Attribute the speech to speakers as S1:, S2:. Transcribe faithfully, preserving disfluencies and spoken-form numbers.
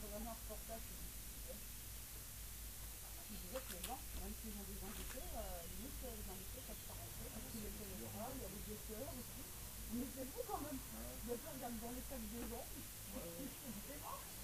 S1: regardé un reportage sur qui disait que les gens, même s'ils ont des invités, euh, limite les invités peuvent pas rentrer parce qu'il y a le téléphone, il y a les guetteurs aussi. Mais c'est fou quand même de faire regarder dans les sacs des gens. C'est dément.